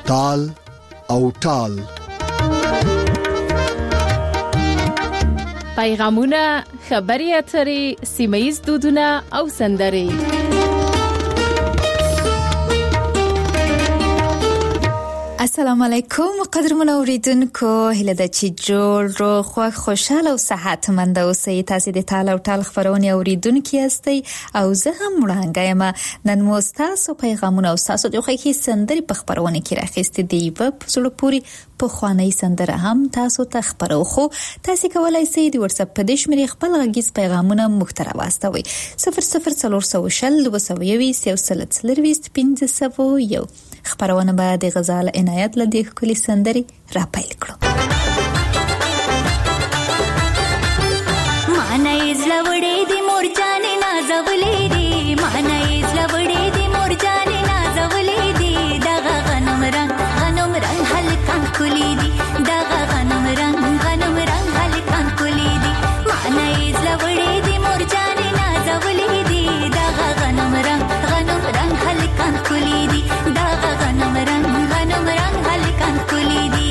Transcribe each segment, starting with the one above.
تال او ټال. پیغامونه، خبري اترې، سیمه‌ییز دودونه او سندرې. السلام علیکم قدرمن اوریدونکو، هیله ده چې جوړ روغ خوشاله او صحتمند اوسئ. تاسو د تال او ټال خبرونه اوریدونکو یاستئ او زه هم وړاندې یم. نن مو تاسو پیغامونه او تاسو د خوښي سندرې په خبرونه کې راخېستې دي. په زړه پوری په خواني سندره هم تاسو ته خبرو خو تاسو کولای شئ د واتس اپ په دې شمېره خپل غږیز پیغامونه محتوا واستوي 0040201501 خبرونه به د غزال عنایت لدی کلی سندري را پیل کړو. مانه زلوړې دي مور جانې نازولې دي، مانه زلوړې دي مور جانې نازولې دي، دغه غنم رنگ هلکان کلی دي، دغه غنم رنگ هلکان کلی دي، مانه زلوړې دي مور جانې نازولې دي، دغه غنم رنگ هلکان کلی دي، دغه غنم رنگ هلکان کلی دي.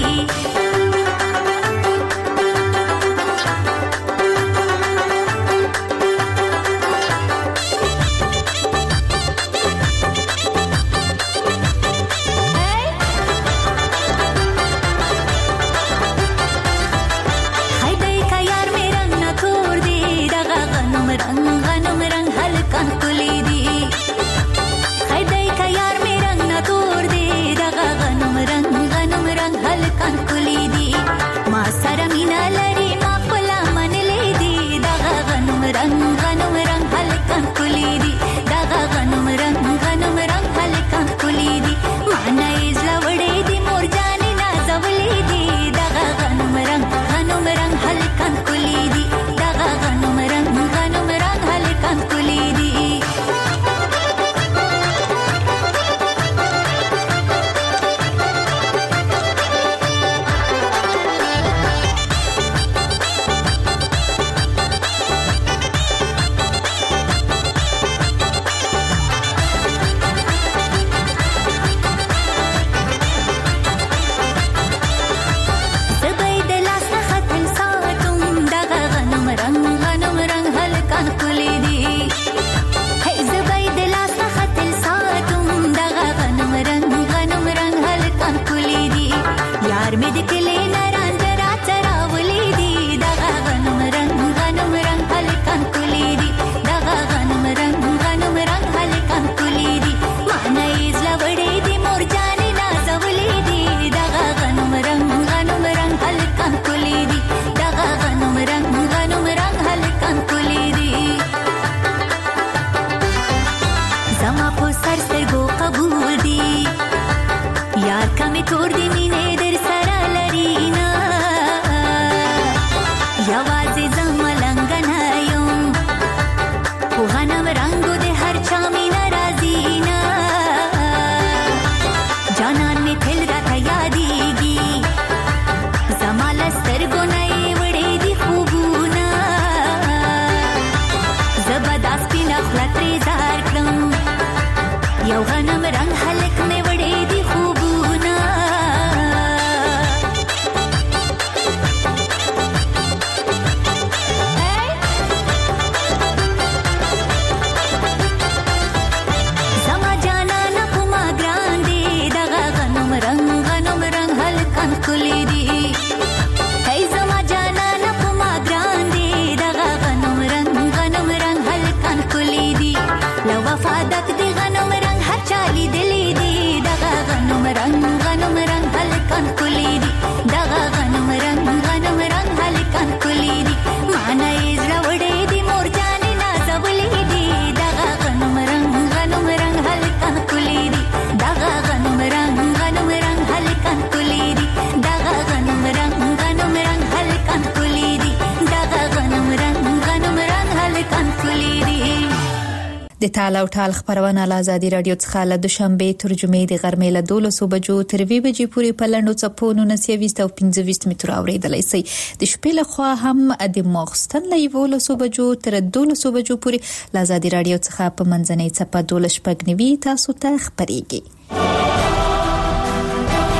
د تال او ټال خبرونه له آزادي رادیو څخه له دوشنبه ترجمه د غرمې له 12 بجو تر 2 بجې پورې په لندو چپونو 19 او 15 متر اوریدلای شي. د شپې له خوا هم د ماخستن له 12 بجو تر 12 بجو پورې له آزادي رادیو څخه په منځنۍ چپه 12 شپږ تاسو ته خبريږي.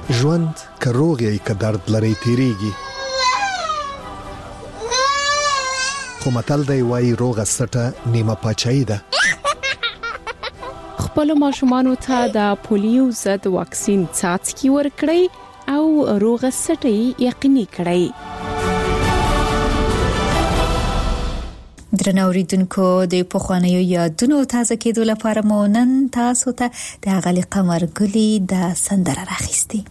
ژوند که روغ یې که درد لري تیریږي، خو متل دی وایي روغه سټه نیمه پاچاهي ده. خپل ماشومانو ته د پولیو ضد واکسین څاڅکي ورکړئ او روغه سټه یقیني کړئ. درنو اوریدونکو، د پخوانیو یادونو تازه کېدو لپاره مو نن تاسو ته د اغلی قمرګلی د سندره راخیستي.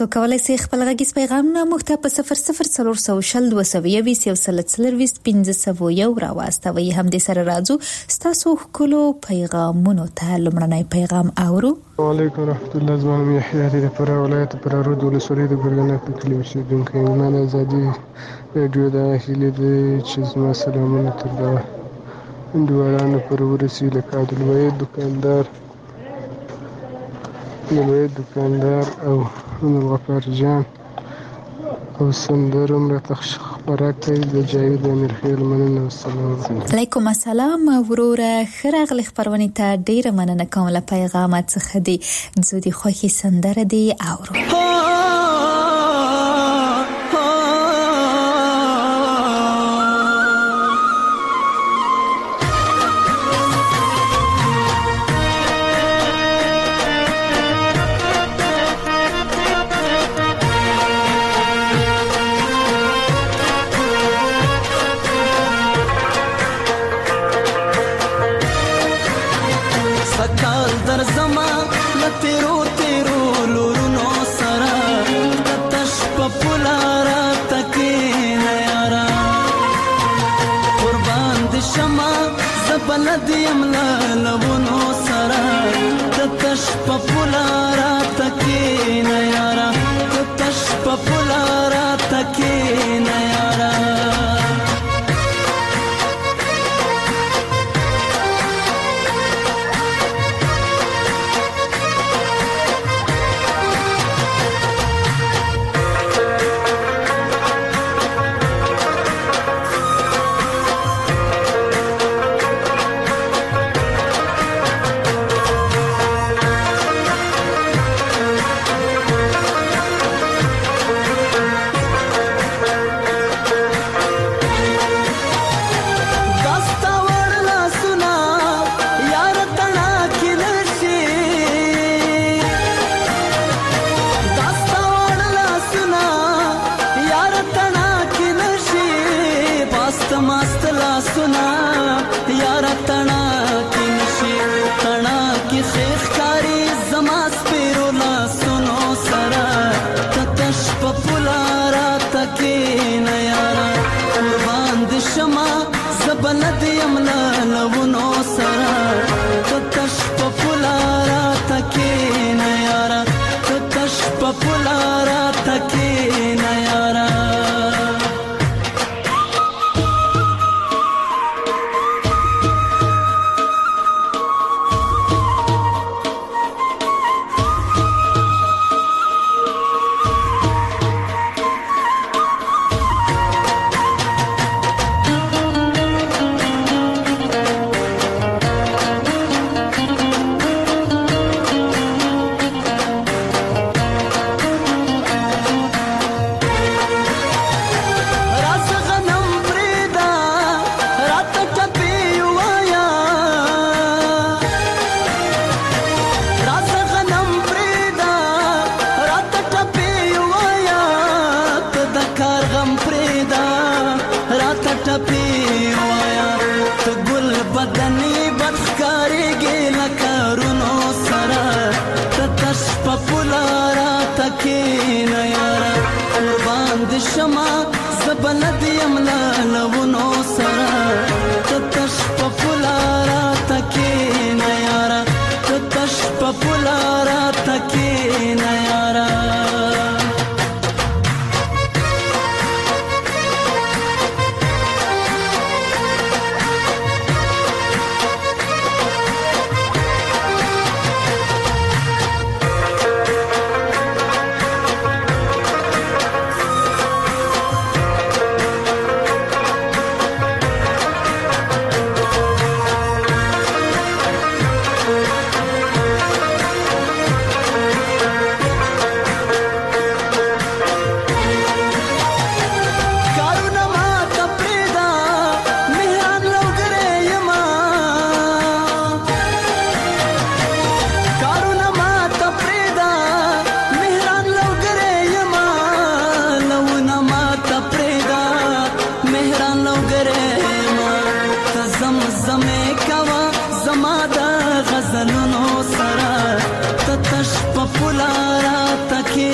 تاسو کولای شئ خپل غږیز پیغامونه موږ ته په 004221501 راواستوي. هم دې سره راځو تاسو خپلو پیغامونو ته لمړنی پیغام اورو. وعلیکم ورحمت الله. زما یحیی د فرا ولایت پرارود ولسوالۍ د ګرګنه په کلی اوسیدونکی یم. من ازادي رادیو د هیلې د چې زما سلامونه تر دا دوارانو پر ورسي لکه عبدالوحید دکاندار او عبدالغفار جان او سندر عمر خبره کوي د جاوید امیرخیل. مننه. والسلام علیکم السلام وروره. خراغلی خبرونه ته ډیره مننه کوم له پیغامات څخه دی. زودي خوخي سندره دی اورو.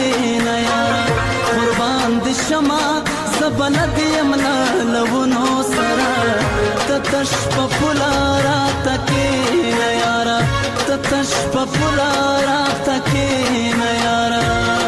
نه یارا قربان د شما زبلد یمنا لونو سرا تتش په پولارا تکې نه یارا تتش په پولارا تکې نه یارا.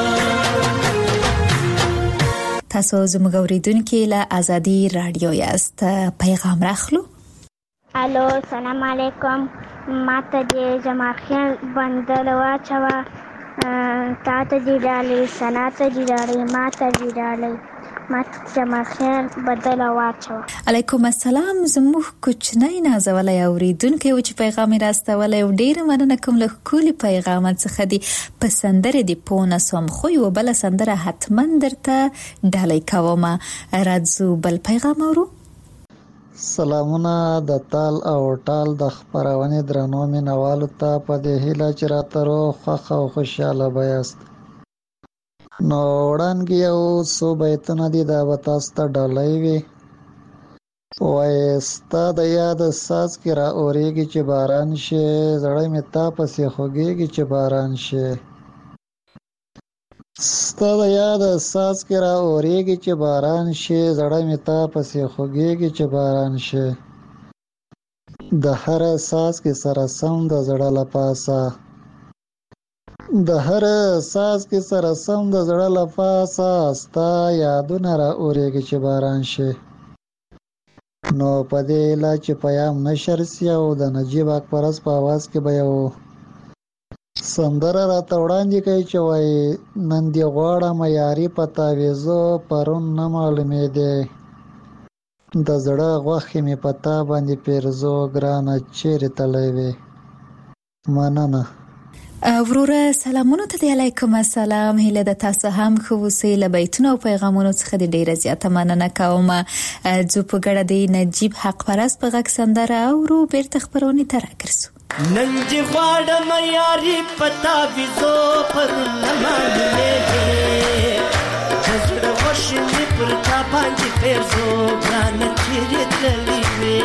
تاسو زموږ اوریدونکو له ازادي رادیو یاست. پیغام راخلو. الو سلام علیکم. ماته د جماخیان بندر واچوه تاته دی ډالۍ سنا ته دی ډالۍ ماته دی ډالۍ ماته جماخیان بدل واچوه. علیکم السلام. زموږ کوچنی نازولې اوریدونکو چې پیغام راستولې ډیر مننه کوم له کلی پیغام څخه دی په سندره دی پونه سوم خو یو بل سندره حتما درته ډالۍ کوم. راځو بل پیغام اورو. سلامونه د تال او ټال د خبرونه درنو مینوالو ته په دې هیله چې راترو خوښ او خوشاله بیاست. نو وړاندې یو څو بیتونه دي دا به تاسو ته ډالۍ وي. وایي ستا د یاد ساز کې را اورېږي چې باران شي زړه مې تا پسې خوږېږي چې باران شي. ستا د یاد ساز کې را اورېږي چې باران شي زړه مې تا پسې خوږېږي چې باران شي. د هر ساز کې سره سم د زړه له پاسه د هر ساز کې سره سم د زړه له پاسه ستا یادونه را اورېږي چې باران شي. نو په دې لا چې پیام نشر سي او د نجیب اکبرس په आवाज کې به یو سندره راته وړاندې کوي چې وایي نن دې غواړم یاري په تاویزو پرون نه معلومېدې د زړه غوښې مې په تا باندې پیرزو ګرانه چیرې تللی وې. مننه. وروره سلامونه ته دی. علیکم السلام. هیله د تاسو هم خو اوسئ. له بیتونو او پیغامونو څخه د ډیره زیاته مننه کوم. زه په ګډه د نجیب حق پرست په غږ سندره اورو بیرته خبرونه ته راګرځو. نن دې غواړم یاري پتا ویزو پر لمانځلې زړه خوشې مې پر تا باندې پیرزو ګرانه چیرې تللی وې.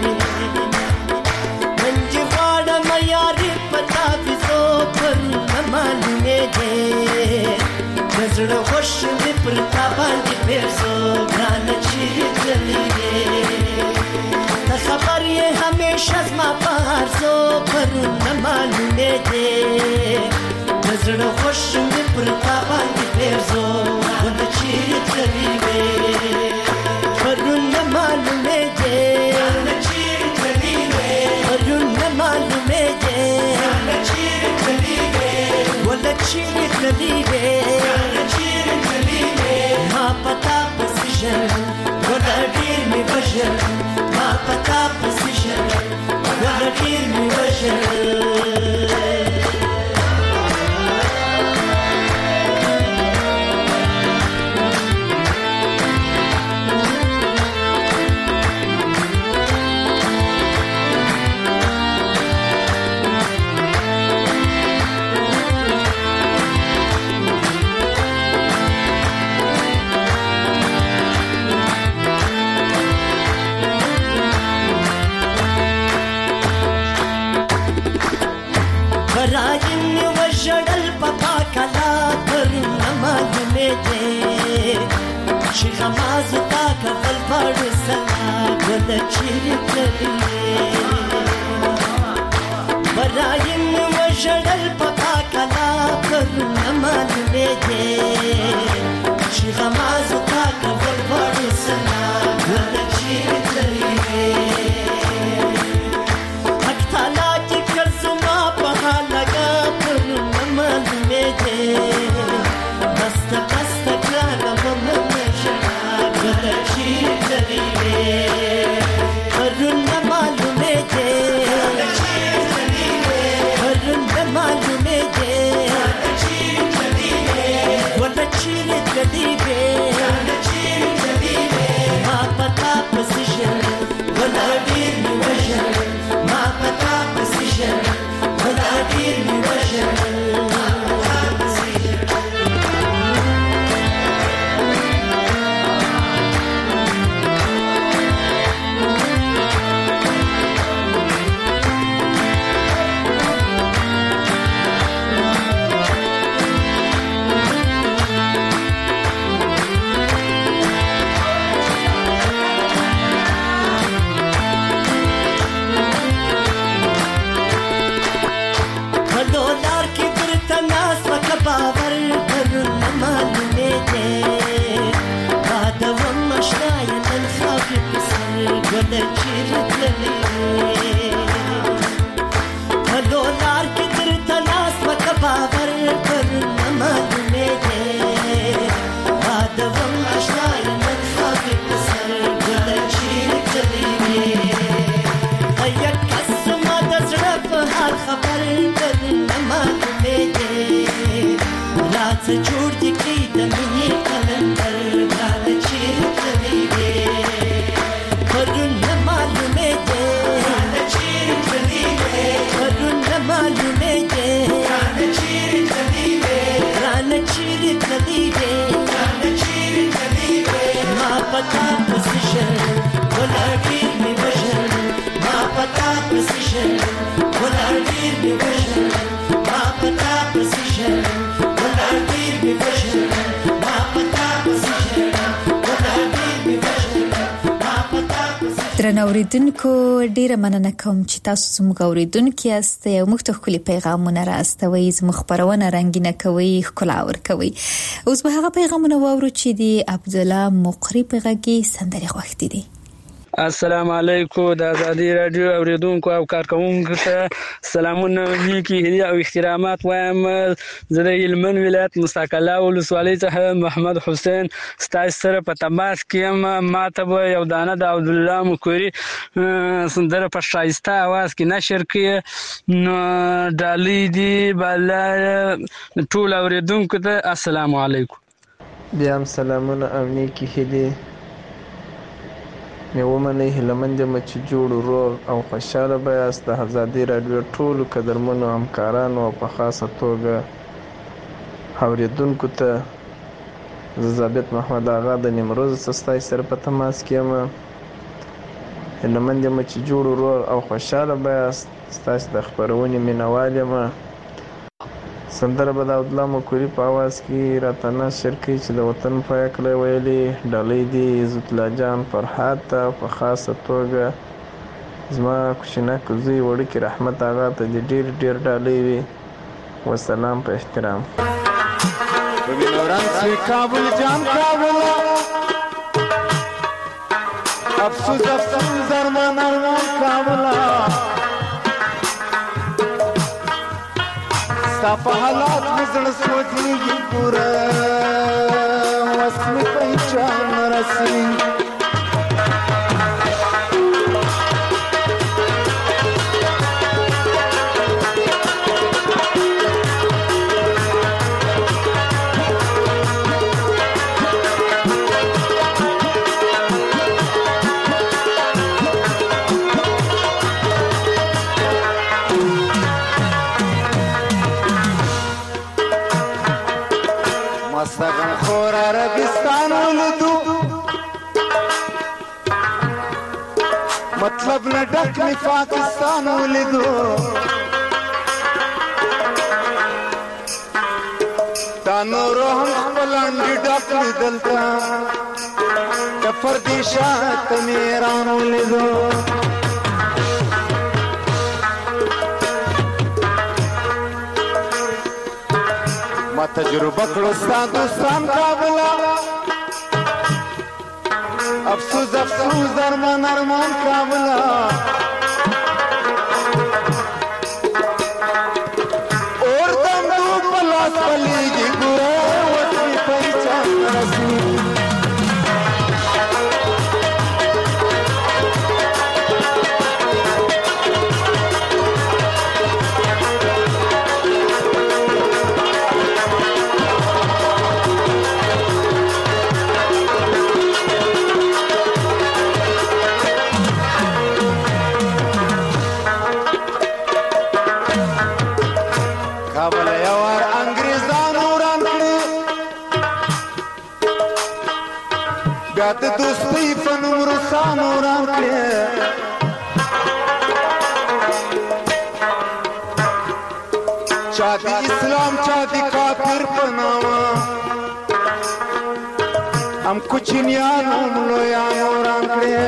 نن دې غواړم یاري پتا ویزو پر لمانځلې زړه خوشې مې پر تا باندې پیرزو ګرانه چیرې تللی وې. خبر یہ ہمیشہ زما پارزو پر نہ معلومے دے نظر خوش میں پر باندې پیرزو ول چیر چلی وے پر نہ معلومے دے چیر چلی وے پر نہ معلومے دے چیر چلی وے ول چیر چلی وے چیر چلی وے ما پتا پسجن ول دیر میں بشر پتا پسیشن وغیر می وشن. غماز تا کفل پړ سلا ول چیرې تللی برایم وژړل پتا کلا پر معلومې دې چې غماز تا کفل پړ سلا ول چیرې تللی حق تعالی چې کرزما په لګا پر معلومې دې بست بست کلا ما پتا پسیشن ولا دیر می کسر ګل چیرتلې کلو لار کې درته لاس وکه باور پر نه معلومې دې بادوم اشنا نن خاطر کسر ګل چیرتلې ایا قسمه د زړه په حال خبر پر نه معلومې دې لاڅ جوړ دي کې د مینې کلندر ګل چیرتلې پرون نه معلومې دې ګل چیرتلې پرون نه معلومې دې ګل چیرتلې ګل چیرتلې ګل چیرتلې ما پتا پوزیشن ولړې می وژن ما پتا پوزیشن ولړې می وژن ما پتا پوزیشن ولړې می وژن ما پتا پوزیشن ولړې می وژن ما پتا درنو اوریدونکو ډیره مننه کوم چې تاسو زموږ اوریدونکو یاست او مختلف کلی پیغامونه راستوي زموږ خبرونه رنگینه کوي ښکلا ورکوي اوس به هغه پیغامونه واورو چې دی عبد الله مقری پیغاګي سندري غوښتي دي السلام علیکم د ازادي رادیو اوریدونکو او کارکونکو ته سلامونه نیکی هدیه او احترامات وایم زه د هلمند ولایت مستقله ولسوالۍ څخه محمد حسین ستاسو سره په تماس کې یم ما ته به یو دانه د عبد الله مقری سندره په ښایسته اواز کې نشر کړي نو ډالۍ دی بالا ټول اوریدونکو ته السلام علیکم بیا هم سلامونه او نیکی هدیه مې ومنئ هیلهمند یم چې جوړ روغ او خوشحاله به یاست د ازادي راډیو ټولو قدرمنو همکارانو او په خاصه توګه اورېدونکو ته زه ثابت محمد آغا د نیمروز څخه ستاسو سره په تماس کې یم هیلهمند یم چې جوړ روغ او خوشحاله به یاست ستاسو د خپرونې مینهوال یم سندره به د عبد الله مقری په اواز کې راته نشر کړي چې د وطن په هکله ویلي ډالۍ دي عزت الله جان فرحات ته په خاصه توګه زما کوچنک زوی وړوکی رحمت آغا ته دې ډېر ډېر ډالۍ وي وسلام په احترام کابل جان کابل افسوس افسوس درمان ارمان کابل ستا په حالات مې زړه سوځېږي پوره وس مې پهچان نه رسېږي مستغن خور عربستان ولدو مطلب نه ډک می پاکستان ولیدو دا نورو هم خپل انډي ډک لیدلتا د پردیشات مې ایران ولیدو ما تجربه کړو ستا دوستان کابلا افسوس افسوس درمان ارمان کابلا اور دم دو پلاس پلیږي ګوره وطني پہچان رسي د دوستۍ په نوم روسانو وران کړې چا د اسلام چا د کافر په نامه هم کوچنیانو هم لویانو وران کړې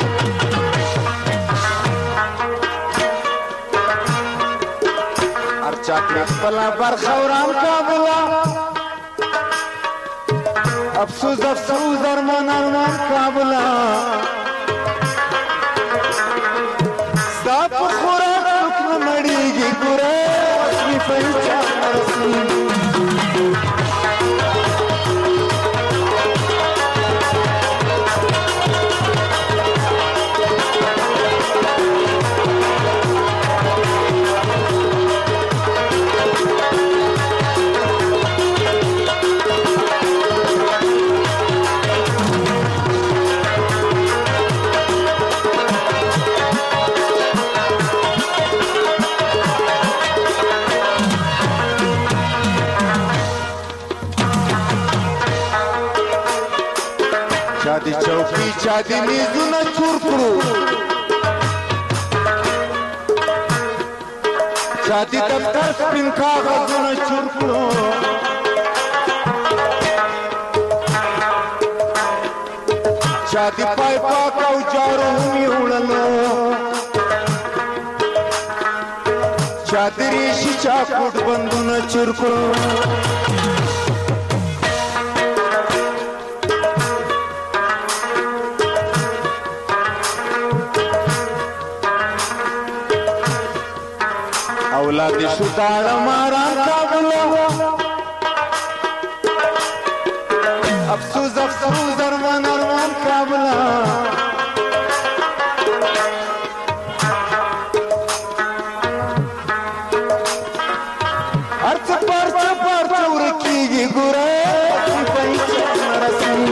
هر چا کړې خپله برخه وران کابله افسوس افسوس ارمان ارمان کابلا پنچا رسول چادی چوکی چادی میزونه چور کړو چادی دفتر سپین کاغذونه چور کړو چادی پای پاک او جارو می وړلو چادی ریشي چاکوټ بندونه چور کړو اولاد شو داړه ماران کابلو افسوس افسوس ارمان ارمان کابلا ارڅ پرڅ ورکیږي ګوره پنځه رسمي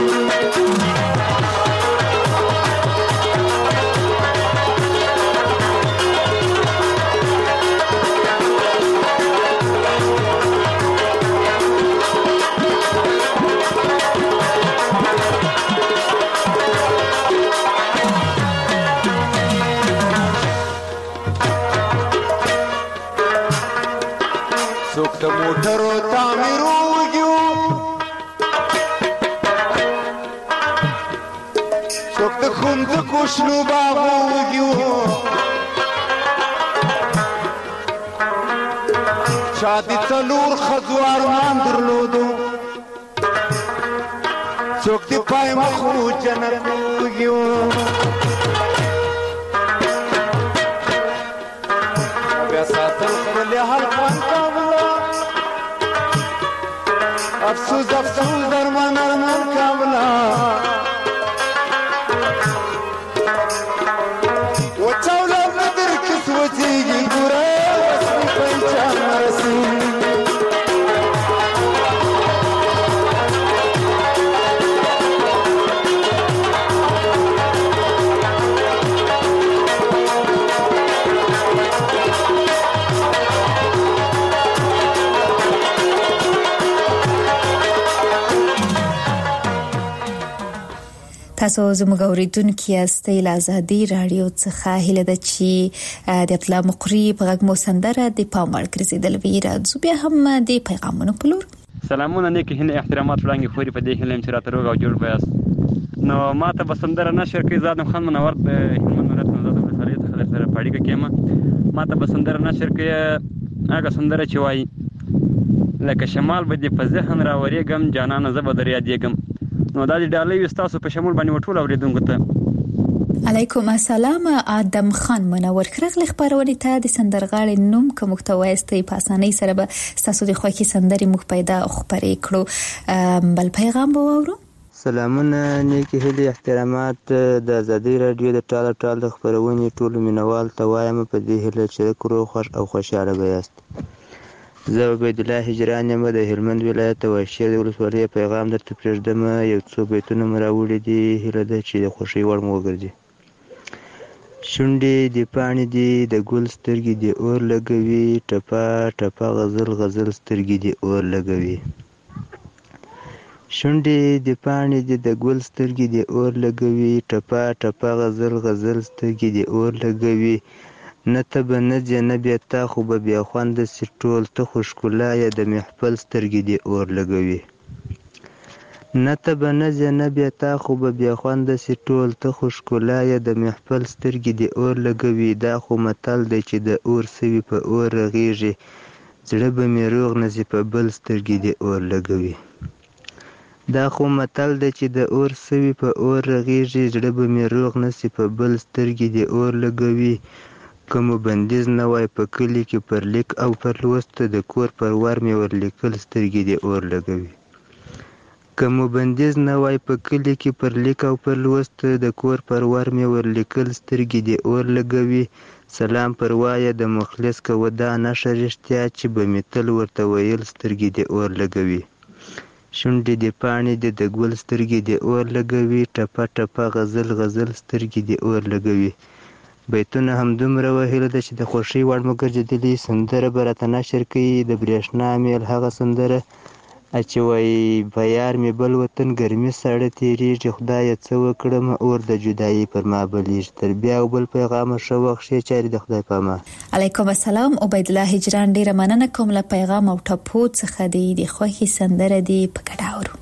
څوک د موټرو تعمیر وګیو څوک د ښوونځکو شنو باغو وګیو چا د څلور ښځو ارمان درلودو څوک د پای مخو جنت وګیو بیا ساتل خپل حال افسوس افسوس ارمان ارمان کابلا وچاولا بدر کس وچیگی گورا وسمی پنچان رسول تاسو زموږ اوریدونکو یاستئ له ازادي رادیو څخه هیله ده چې د اطلاع مقری په غږ مو سندره د پاموړ ګرځیدل وی راځو بیا هم د پیغامونو په لور سلامونه نیک هنه احترامات وړاندې خوري په دې هلم چې راته روغ او جوړ بیاست نو ماته بسندره نشر کې زادم خان منور د هلمند ولایت نظر ولسوالۍ څخه سره پاړیګه کېما ماته بسندره نشر کې هغه سندره چې وایي لکه شمال به دې په ذهن راورېږم جانانه زه به در یادېږم نو دا د ډالۍ وستاسو په شمول باندې وټول اوریدونکو ته علیکم السلام آدم خان منور خرغل خبرونه ته د سندرغاړي نوم کوم محتوایستي په اسانۍ سره به تاسو د خوښي سندري مخ پیدا خبرې کړو بل پیغام به وورو سلامونه نیکی هلي احترامات د ازادي رادیو د ټال خبرونه ټول مینوال ته وایم په دې هله چې کړو خوش او خوشاله بیاست زه عبید الله هجران یم د هلمند ولایت او شیر ولسوالۍ پیغام درته پرېږدم یو څو بیتونه مراوړي دي هله ده چې د خوشي وړ مو وګرځي شونډې د پاڼې دي د ګل سترګې دي اور لګوي ټپه ټپه غزل سترګې دي اور لګوي شونډې د پاڼې دي د ګل سترګې دي اور لګوي ټپه ټپه غزل سترګې دي اور لګوي نه ته به نه ځې نه بیا تا خو به بیا خوند سي ټول ته خو ښکلا یې د محفل سترګې دي اور لګوي نه ته به نه ځې نه بیا تا خو به بیا خوند سي ټول ته خو ښکلا یې د محفل سترګې دي اور لګوي دا خو متل دی چې د اور سوي په اور رغیږي زړه به مې روغ نه سي په بل سترګې دي اور لګوي دا خو متل دی چې د اور سوي په اور رغیږي زړه به مې روغ نه سي په بل سترګې دي اور لګوي که مو بندیز نه وای په کلي کې پر لیک او پر لوست د کور پر ور مې ورلیکل سترګې دې اور لګوي. که مو بندیز نه وای په کلي کې پر لیک او پر لوست د کور پر ور مې ورلیکل سترګې دې اور لګوي. سلام پر وایه د مخلص کوه دا نښه رښتیا چې به مې تل ورته ویل سترګې دې اور لګوي. شونډې دې پاڼې دې د ګل سترګې دې اور لګوي. ټپه ټپه غزل غزل سترګې دې اور لګوي. بیتونه همدومره وهیله ده چې د خوښۍ وړ مو ګرځېدلي. سندره به راته نشر کوي د برېښنا میل هغه سندره چې وایي په یار مې بل وطن ګرمي ساړه تېرېږي. خدایه څه وکړم اور د جدایي پر ما بلیږي. تر بیا او بل پیغامه ښه وخت ښې چارې د خدای په امان. علیکم السلام. عبیدالله هجران ډیره مننه کوم له پیغام او ټپو څخه د خوښي سندره دی په ګډه اورو.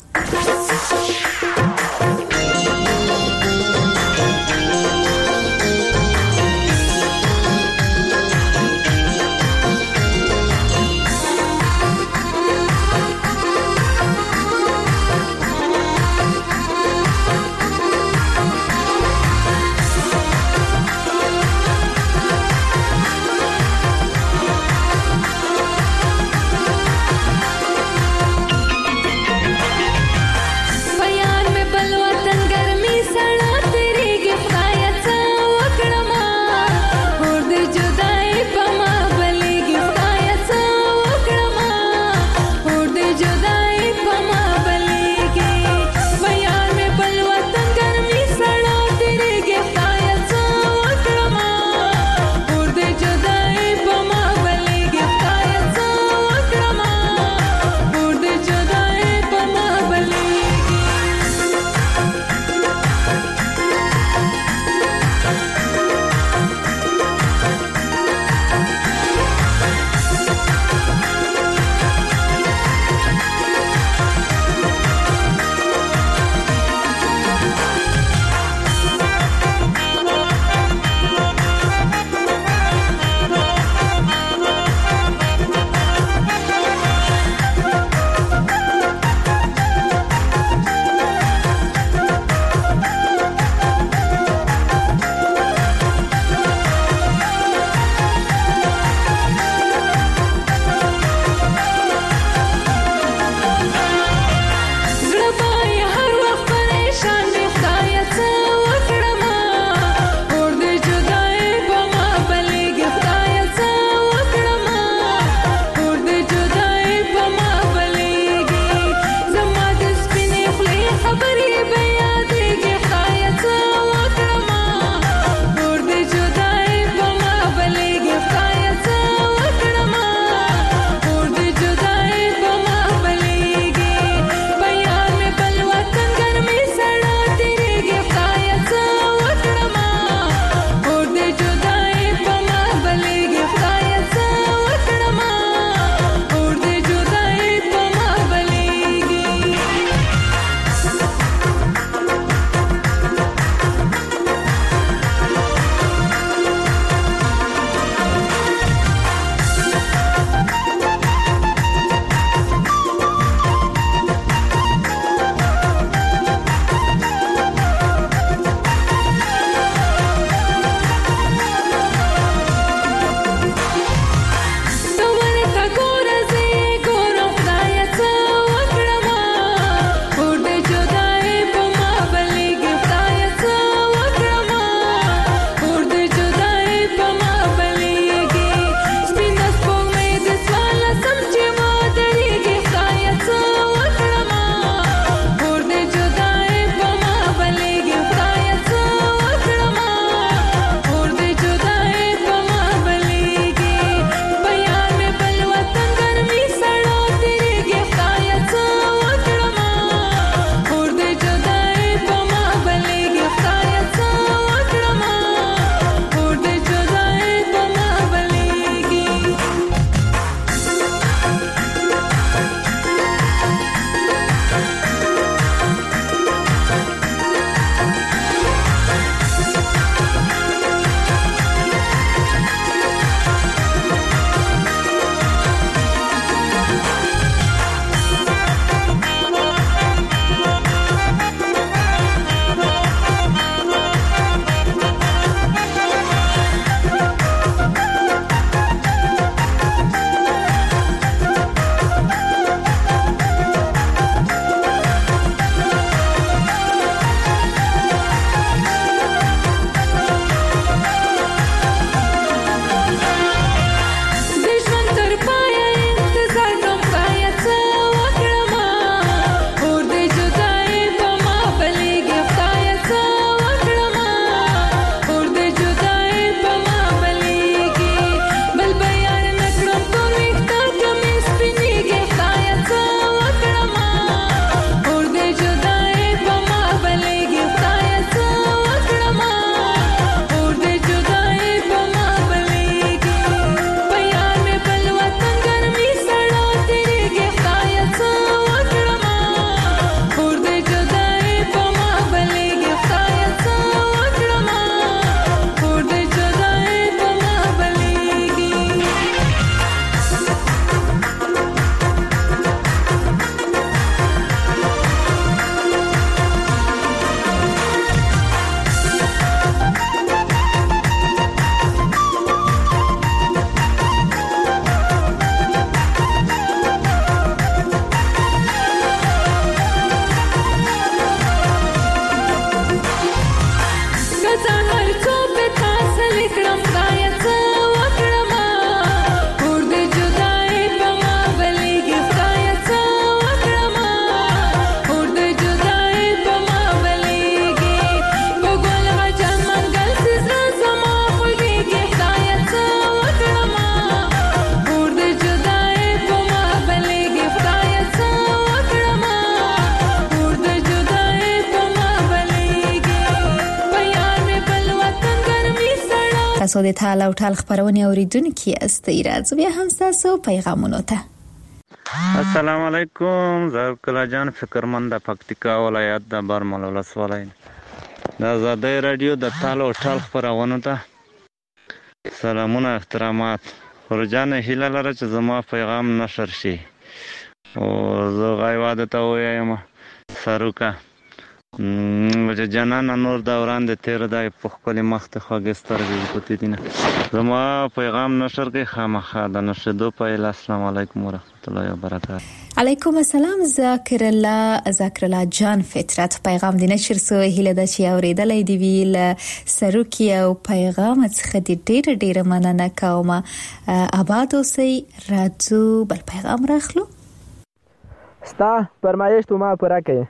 تاسو د تال او ټال خبرونه اوریدونکو یاست. راځو بیا هم تاسو پیغامونو ته. السلام علیکم. زه کلا جان فکرمند د پکتیکا ولایت د برمل ولسوالۍ د آزادۍ رادیو د تال او ټال خبرونو ته سلامونه احترامات. خورجان هیله لره چې زما پیغام نشر شي او زه غیواده ته وایم سروکه چې جانان نور دوران د تیر دای په خپل مخ ته خوږ سترګې پوتې دي نه زما پیغام نشر کې خامخا د نشدو په السلام علیکم ورحمت الله وبرکاته. علیکم السلام. ذاکر الله جان فطرت پیغام دی نشر سو هله د چي اوریدلې دی ویل سروکی او پیغام څخه دی ډېر مننه کوم. آباد اوسئ. راځو بل پیغام راخلو. ستا فرمایش تو ما پورا کړي.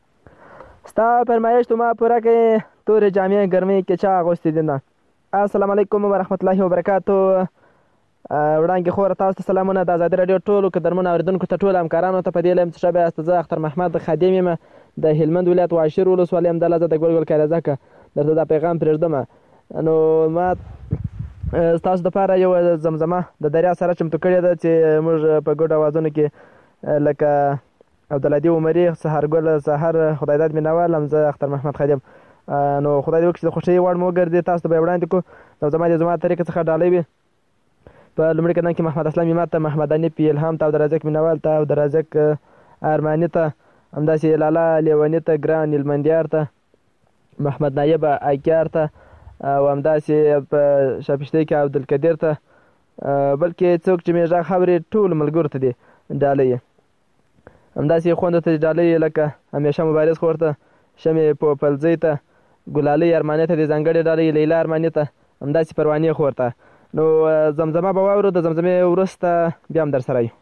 تور جامعه ګرمي کې چا اغوستي دي نه. السلام علیکم ورحمت الله وبرکاته. وړاندې خور تاسو ته سلامونه. د آزادۍ رادیو ټولو قدرمن اوریدونکو ته ټول همکارانو ته په دې لم څه به استاد اختر محمد خادم یم د هلمند ولایت واشیر ولسوالۍ هم د لزه د ګل کارزکه درته دا پیغام پرېږدم. نو ما تاسو د لپاره یو زمزمه د دریا سره چمتو کړې ده چې موږ په ګډ اوازونو کې لکه عبدالهادي عمري، سحرګل سحر، خدایداد مینوال، حمزه اختر محمد خادم. نو خدای دې وکړي چې د خوښۍ وړ مو وګرځي. تاسو ته به وړاندې کړو زما طریقه څخه ډالۍ وي. په لومړي قدم کې محمد اسلام اماد ته، محمد انیف الهام ته، عبدالرزاق مینوال ته، عبدالرزاق ارماني ته، همداسې لالا لیوني ته، ګران هلمندیار ته، محمد نایب ایکیار ته، او همداسې په شاپشتۍ کې عبدالقدیر ته، بلکې څوک چې مې غږ اوري ټولو ملګرو ته دې ډالۍ. همداسې خوندو ته ډالۍ لکه همیشه مبارز خور ته، شمې پوپلزۍ ته، ګلالۍ ارماني ته دې ځانګړې ډالۍ، لیلا ارماني ته، همداسې پروانې خور ته. نو زمزمه به واورو. د زمزمې وروسته بیا هم در سره یو.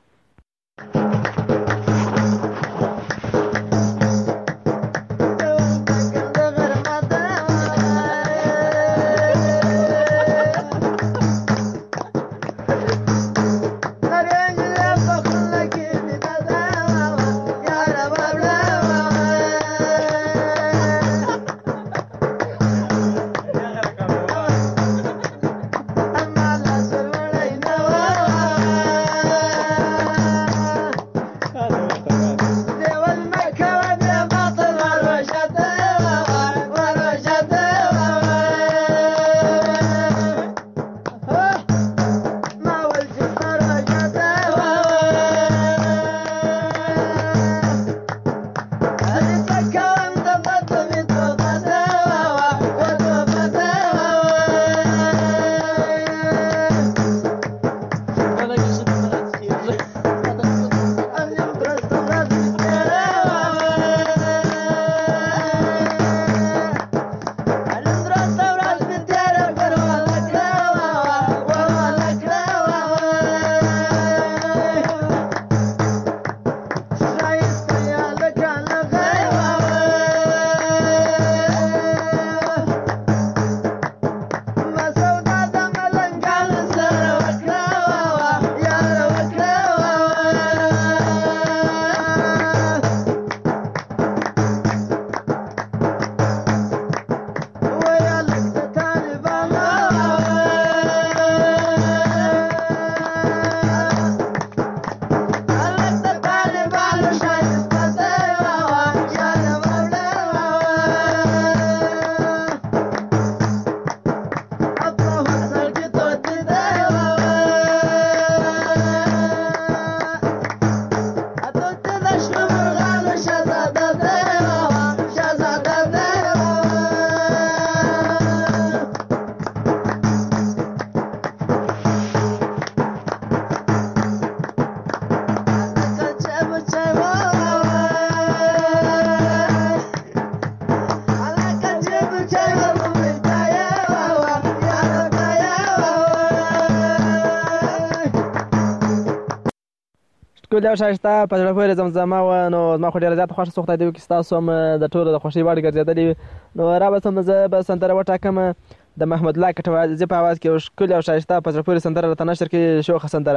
ټول یو شایسته په زړه پورې زمزمه وه. نو زما خو ډېره زیاته خوښه خدای دې وکړي ستاسو هم د ټولو د خوښۍ وړ ګرځېدلې وي. نو رابطم زه به سندره وټاکم د محمد الله کټوازي په اواز کې یو ښکلې او شایسته په زړه پورې سندره راته نشر کړي، شوخه سندره.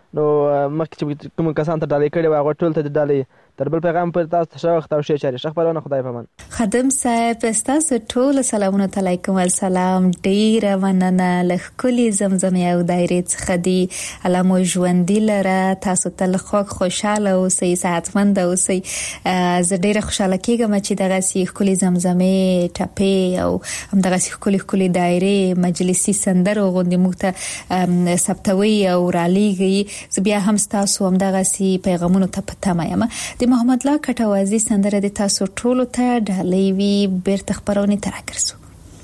نو مخکې چې کوم کسان ته ډالۍ کړې وه هغوی ټول ته د ډالۍ تر بل پیغام پورې تاسو ته ښه وخت او ښې چارې. ښه خپرونه، خدای پامان. خادم صاحب ستاسو ټول سلامونه علیکم السلام. ډیره مننه له ښکلې زمزمې او دایرې څخه دی. الله مو ژوندي لره، تاسو تل خوشاله اوسئ، صحتمند اوسئ. زه ډیره خوشاله کېږم چې دغسې ښکلې زمزمې، ټپې او همدغسې ښکلې دایرې مجلسي سندرو غوندې موږ ته ثبتوي او رالیږي. زه بیا هم ستاسو همدغسې پیغامونو ته په تمه یم. د محمد الله کټوازي سندره د تاسو ټولو ته ډالۍ وي. بیرته خپرونې ته راګرځو.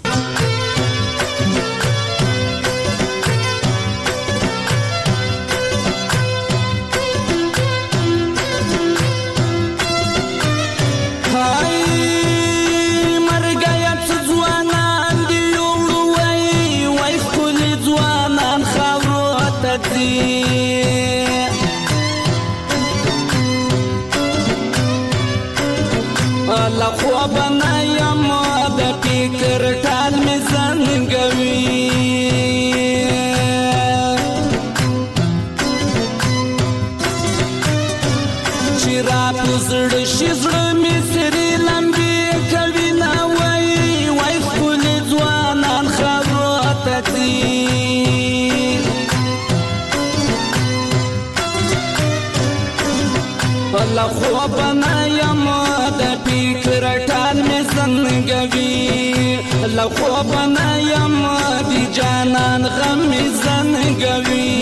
خوابنا یم دی جانان غم زنګوي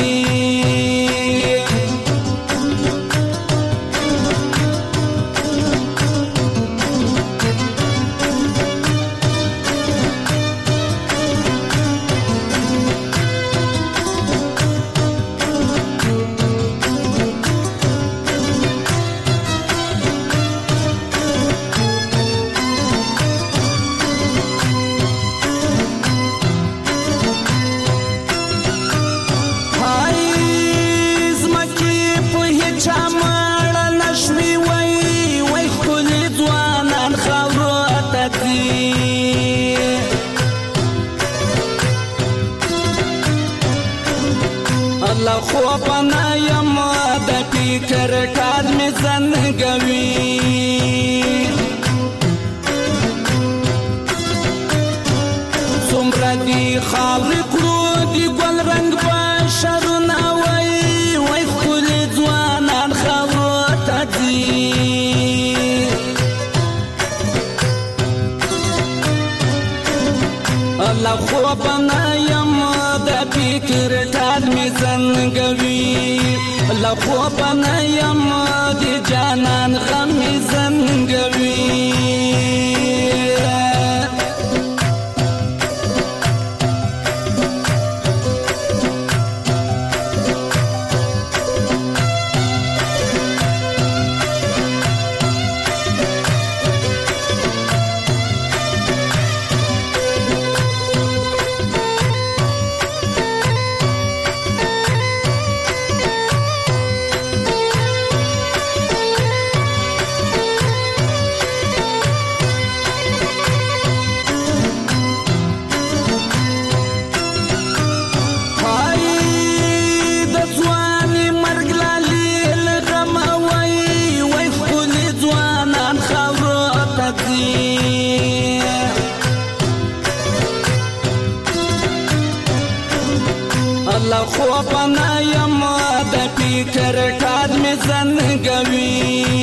خوابنا یم د فکر کار می زنګوي څومره دی خالق رو دی ګل رنگ بشرونه وای وای ښکلي ځوانان خاورو ته ځي الله خوابنا یم د فکر کار می زنګوي الله خوابنا یم د جانان غم می زنګوي خوابنا یم د فکر کار می زنګوي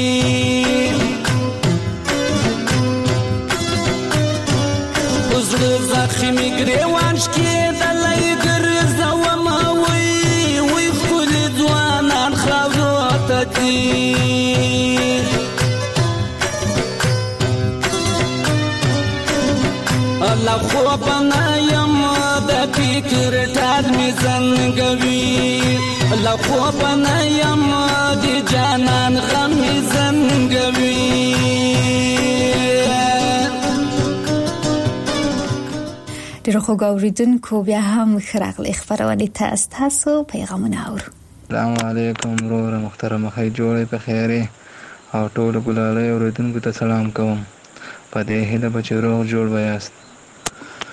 زړه زخمي ګریوان شکېدلی ګرځوم وای وای ښکلي ځوانان خاورو ته ځي الله خوابنا یم د فکر کار می زنګوي الله خوابنا یم د جانان غم می زنګوي ډیره خوږ اوریدونکو بیا هم ښه راغلی خپرونې ته ستاسو پیغامونه اورو. السلام علیکم وروره محترمه ښې جوړې په خیرې او ټولو ګلالۍ اوریدونکو ته سلام کوم په دې هیله به چې روغ جوړ به یاست.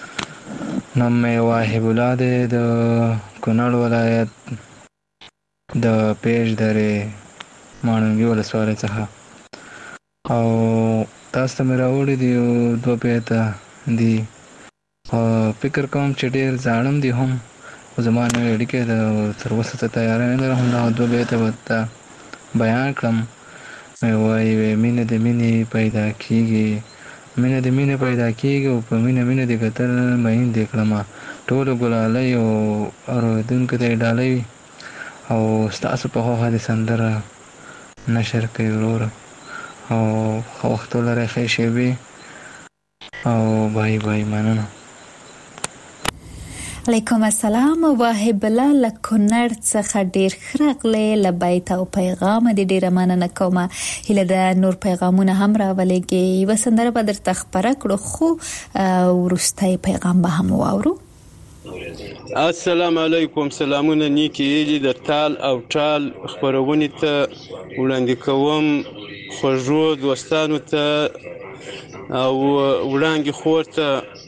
نوم مې واهب الله دی د کونړ ولایت د پیش درې ماڼوګي ولسوالۍ څخه. او تاسو ته مې راوړي دي 2 بیته دي. فکر کوم چې ډېر زاړم دي هم، خو زما نوې اړیکې د تر اوسه ته تیاری نه لرم همدغه 2 بیته به ته بیان کړم. وایي مینه د مینې پیدا کېږي، مینه د مینې پیدا کېږي او په مینه دې کتل مین دې کړمه، ټولو ګلالۍ او اورېدونکو ته یې ډالۍ وي. او ستاسو په خوښه دې سندره نشر کوي وروره. او ښه وخت ولرئ، ښې شېبې او بای بای، مننه. علیکم السلام. واهب الله له کونړ څخه ډیر خراغله لبیت او پیغام دې ډیره مننه کوم. هله د نور پیغامونه هم راولېږي، وسندره به درته خبره کړو، خو ورستای پیغام به هم واورو. السلام علیکم. سلامونه نیکی ایلی د تال او ټال خبرونه ته وړاندې کوم خوږو دوستانو ته او وړاندې خور ته،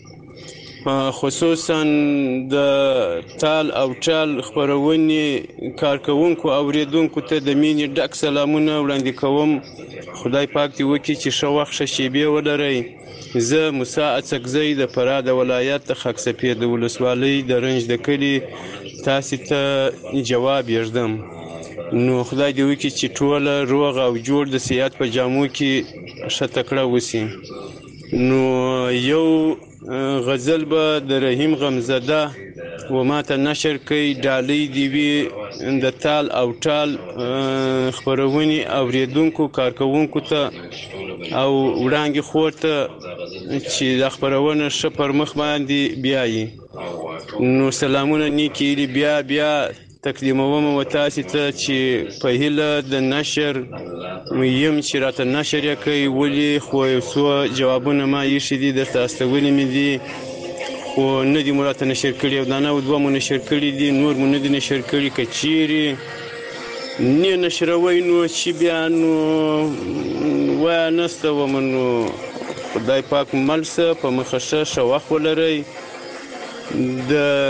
خصوصا د تال او ټال خبرونې کارکونکو او اوریدونکو ته د مینې ډک سلامونه وړاندې کوم. خدای پاک دې وکړي چې ښه وخت ښه شېبې ولرئ. زه موسی اڅکزی د فراه د ولایت د خاک سفید ولسوالۍ د رنج د کلي تاسو ته جواب یږدم. نو خدای دې وکړي چې ټول روغ او جوړ د صحت په جامو کې ښه تکړه وسی. نو یو غزل به د رحیم غمزده و ماته نشر کوي، ډالۍ دی وی د تال او ټال خبرونې اوریدونکو کارکونکو ته او وړاندې خور ته چې د خبرونه ښه پر مخ باندې بیایي. نو سلامونه نیکی ایلی بیا تقدیموم و تاسو ته چې په هیله د نشر یم چې راته نشر یې کوي. ولې خو یو څو جوابونه ما ایښي دي درته استولي مې دي، خو نه دي مو راته نشر کړي، او دانه او 2 مو نشر کړي دي، نور مو نه دي نشر کړي. که چیرې نه نشروي نو چې بیا نو وایه نسته وم. نو خدای پاک ملسه په مخه ښه وخت ولرئ. د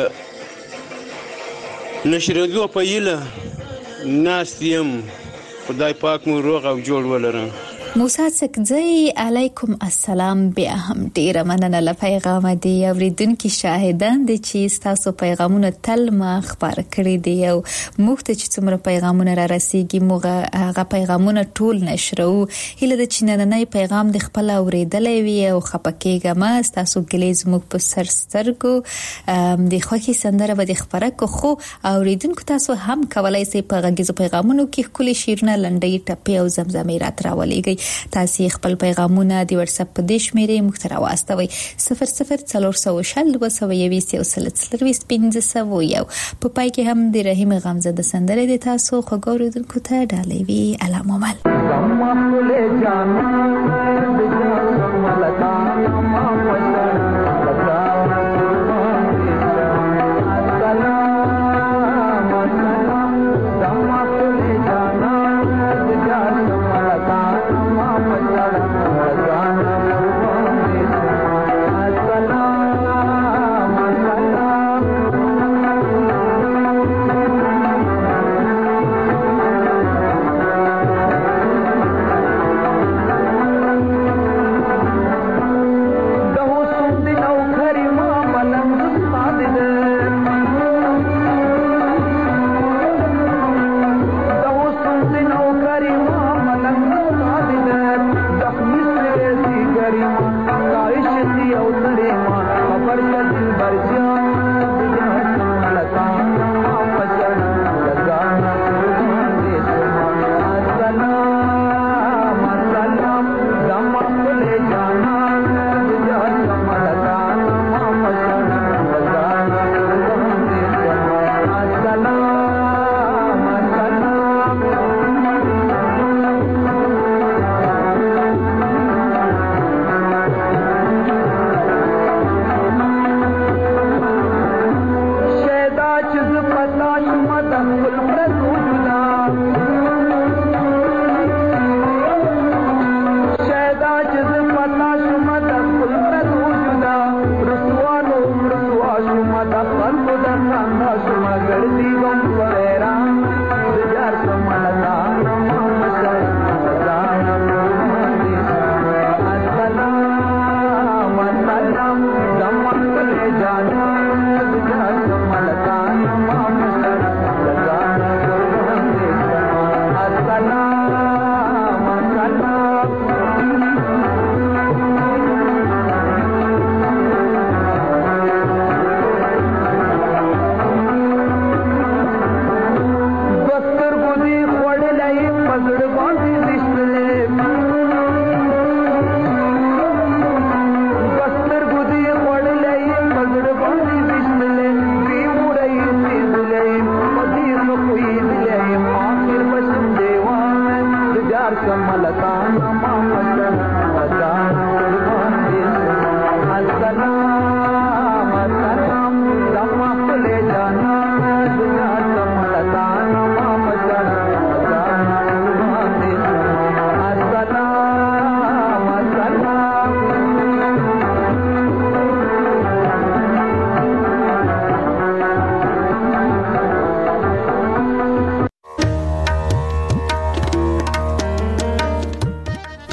نشریدو په هیله ناست یم. خدای پاک مو روغ او جوړ ولرم. موسی اڅکزی علیکم السلام. بیا هم ډیره مننه له پیغام دی. اوریدونکو شاهدان دي چې تاسو پیغامونه تل ما خبر کړی دی او موږ ته چې څومره پیغامونه را رسیږي موږ هغه پیغامونه ټول نشرو. هله د چیننۍ پیغام د خپل اوریدلې وي او خپکیګه ما تاسو ګلیز موږ په سرسترګو د خوخي سندره به د خبره کو اوریدونکو تاسو هم کولای شئ په غږیزو پیغامونو کې خپل شیرونه لنډۍ ټپي او زمزمې راوړئ. تاسو خپل پیغامونه د واتس اپ په دې شمیرې محتوا واستوي 00402021 په پای کې هم د رحیم غمزه د سندره د تاسو خوګوریدونکو ته ډالۍ وی علامومل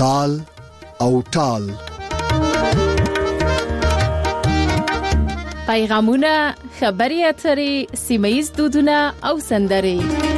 تال او ټال. پیغامونه، خبري اترې، سیمه‌ییز دودونه او سندرې.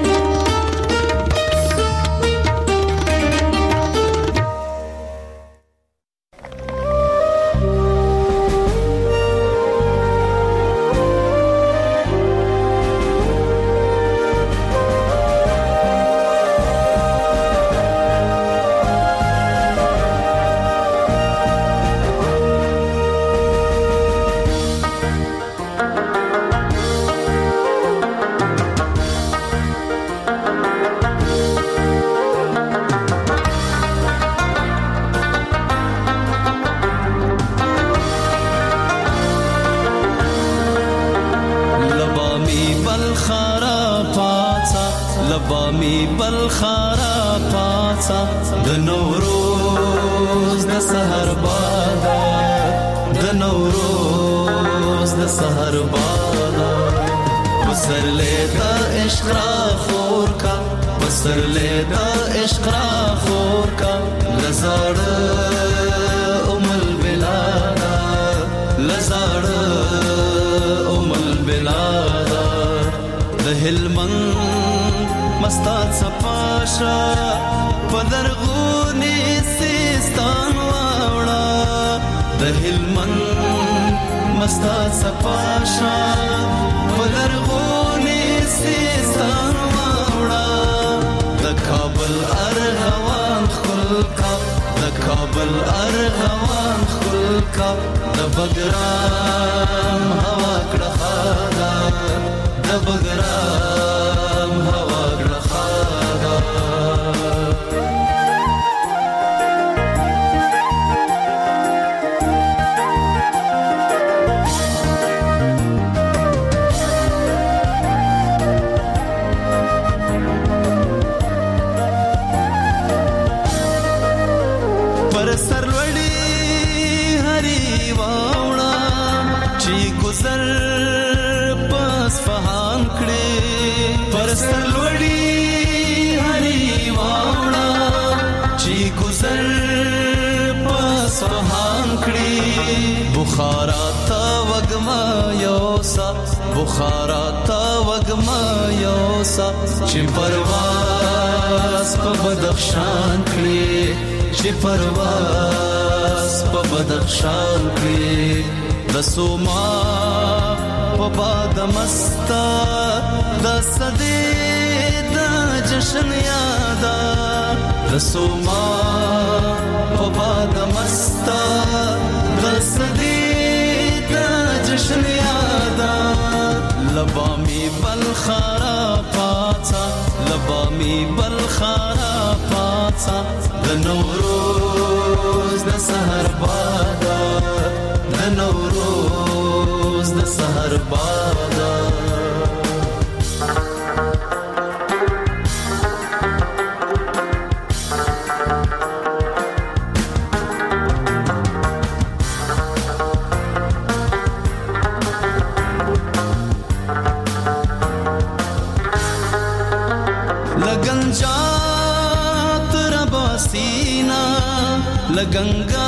لګنګا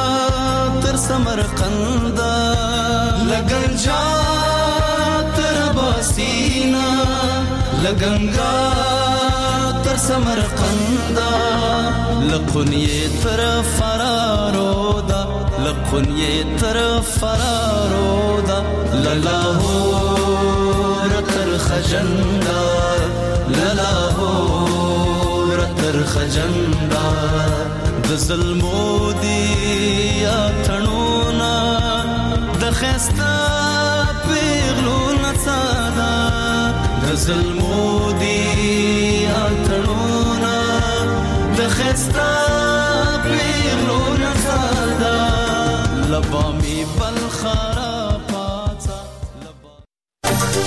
تر سمرقند لګنجا تر باسینا لګنګا تر سمرقند لقنیه تر فرارودا لقنیه تر فرارودا للاهور تر خجندا للاهور تر خجندا د ظلمو دی اتنونا د خستا پیغلو نڅادا د ظلمو دی اتنونا د خستا